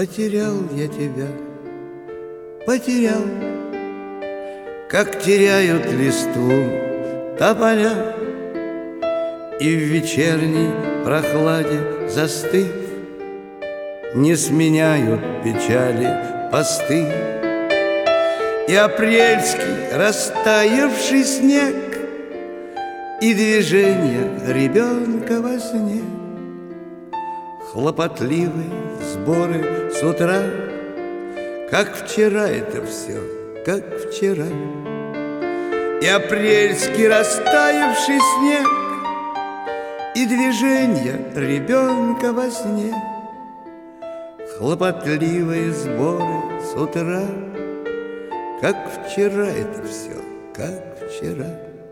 Потерял я тебя, потерял, как теряют листву тополя, и в вечерней прохладе застыв, не сменяют печали посты. И апрельский растаявший снег, и движение ребенка во сне, хлопотливые сборы с утра, как вчера это все, как вчера. И апрельский растаявший снег, и движение ребенка во сне, хлопотливые сборы с утра, как вчера это все, как вчера.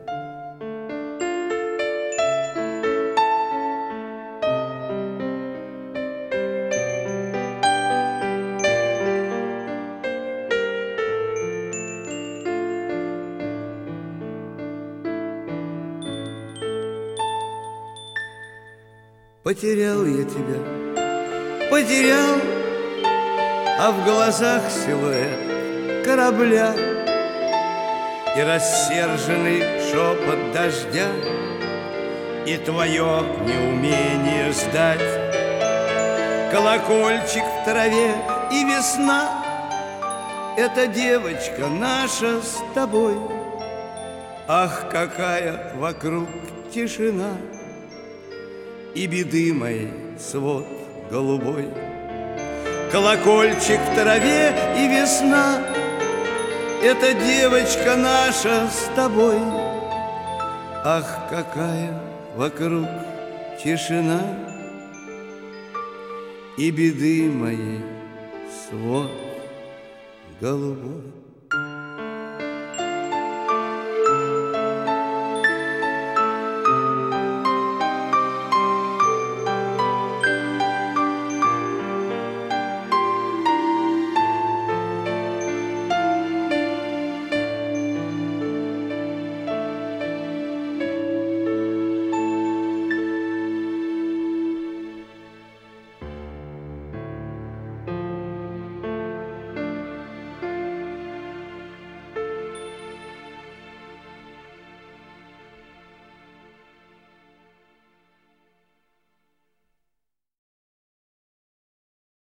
Потерял я тебя, потерял, а в глазах силуэт корабля и рассерженный шепот дождя, и твое неумение ждать. Колокольчик в траве и весна — это девочка наша с тобой. Ах, какая вокруг тишина, и беды моей свод голубой. Колокольчик в траве и весна — это девочка наша с тобой. Ах, какая вокруг тишина, и беды моей свод голубой.